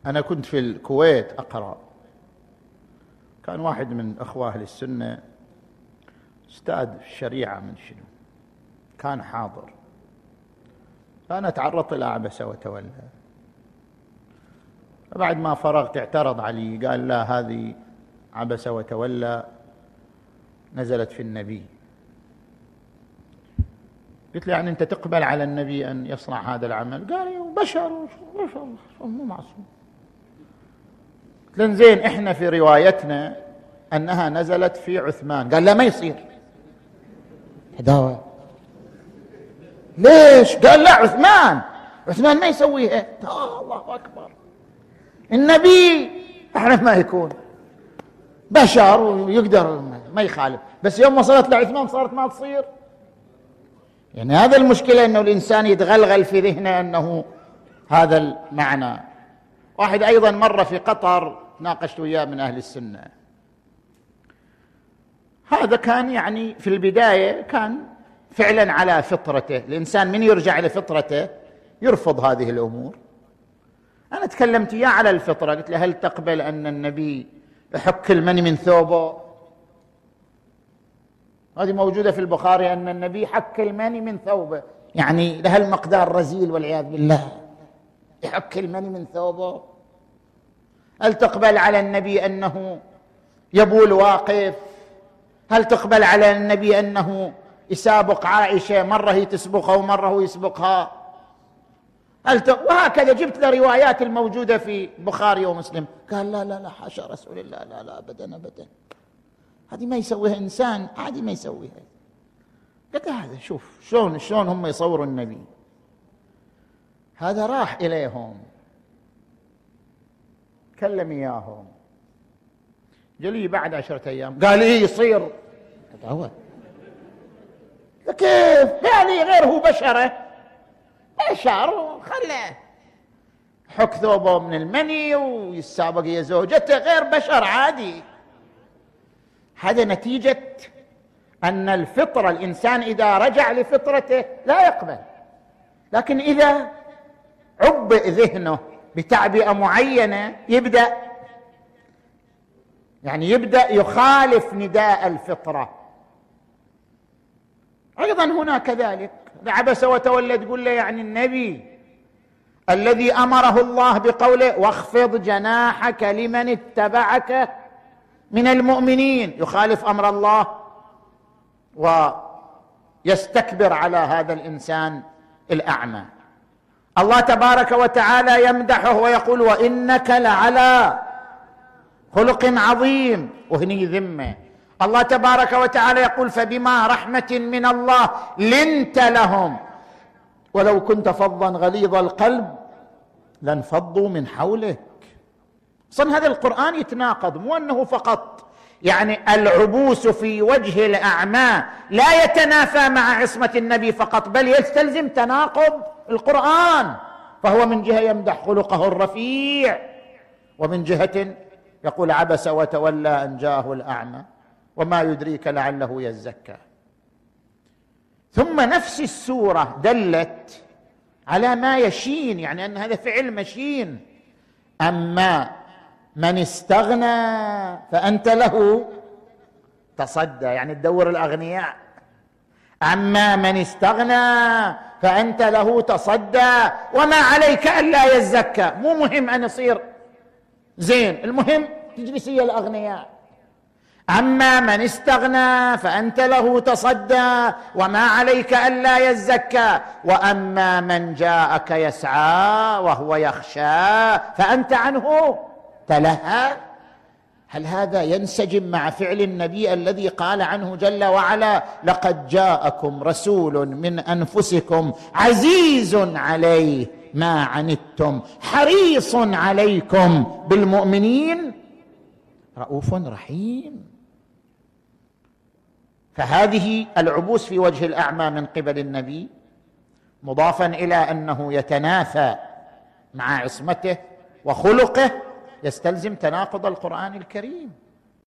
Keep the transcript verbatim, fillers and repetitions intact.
أنا كنت في الكويت أقرأ، كان واحد من أخوة أهل السنة أستاذ الشريعة من شنو، كان حاضر، فأنا تعرضت إلى عبس وتولى. بعد ما فرغت اعترض علي، قال لا، هذه عبس وتولى نزلت في النبي. قلت له يعني أنت تقبل على النبي أن يصنع هذا العمل؟ قال لي بشر بشر مو معصوم. قلت له زين، إحنا في روايتنا أنها نزلت في عثمان. قال لا، ما يصير عداوة. ليش؟ قال لا، عثمان عثمان ما يسويها. آه الله أكبر، النبي احنا ما يكون بشر ويقدر ما يخالف، بس يوم وصلت لعثمان صارت ما تصير. يعني هذا المشكلة، انه الانسان يتغلغل في ذهنه انه هذا المعنى. واحد ايضا مرة في قطر ناقشت وياه من اهل السنة، هذا كان يعني في البداية كان فعلا على فطرته، الانسان من يرجع لفطرته يرفض هذه الامور. أنا تكلمت إياه على الفطرة، قلت له هل تقبل أن النبي يحك المني من ثوبه؟ هذه موجودة في البخاري أن النبي حك المني من ثوبه، يعني لهالمقدار رزيل والعياذ بالله، يحك المني من ثوبه. هل تقبل على النبي أنه يبول واقف؟ هل تقبل على النبي أنه يسابق عائشة، مرة هي تسبقها ومرة هو يسبقها؟ وهكذا جبت له روايات الموجودة في بخاري ومسلم. قال لا لا لا، حاشا رسول الله، لا لا أبدا أبدا، هذه ما يسويها إنسان عادي، ما يسويها. قلت هذا شوف شلون شلون هم يصوروا النبي. هذا راح إليهم كلم إياهم، جلي بعد عشرة أيام قال إيه يصير. هو كيف يعني غير هو بشره بشر، خله حك ثوبه من المني ويسابق يا زوجته، غير بشر عادي. هذا نتيجة أن الفطرة، الإنسان إذا رجع لفطرته لا يقبل، لكن إذا عبئ ذهنه بتعبئة معينة يبدأ يعني يبدأ يخالف نداء الفطرة. أيضا هنا كذلك عبس وتولى، تقول له يعني النبي الذي أمره الله بقوله واخفض جناحك لمن اتبعك من المؤمنين يخالف أمر الله ويستكبر على هذا الإنسان الأعمى. الله تبارك وتعالى يمدحه ويقول وإنك لعلى خلق عظيم، وهني ذمه. الله تبارك وتعالى يقول فبما رحمة من الله لنت لهم ولو كنت فظا غليظ القلب لانفضوا من حولك. اصلا هذا القرآن يتناقض، مو انه فقط يعني العبوس في وجه الأعمى لا يتنافى مع عصمة النبي فقط، بل يستلزم تناقض القرآن. فهو من جهة يمدح خلقه الرفيع، ومن جهة يقول عبس وتولى أن جاءه الأعمى وما يدريك لعله يزكى. ثم نفس السورة دلت على ما يشين، يعني أن هذا فعل مشين. أما من استغنى فأنت له تصدى، يعني تدور الأغنياء. أما من استغنى فأنت له تصدى وما عليك ألا يزكى. مو مهم أن يصير زين، المهم تجلس هي الأغنياء. أما من استغنى فأنت له تصدى وما عليك ألا يزكى، وأما من جاءك يسعى وهو يخشى فأنت عنه تلهى. هل هذا ينسجم مع فعل النبي الذي قال عنه جل وعلا لقد جاءكم رسول من أنفسكم عزيز عليه ما عنتم حريص عليكم بالمؤمنين رؤوف رحيم؟ فهذه العبوس في وجه الأعمى من قبل النبي مضافا إلى أنه يتنافى مع عصمته وخلقه يستلزم تناقض القرآن الكريم.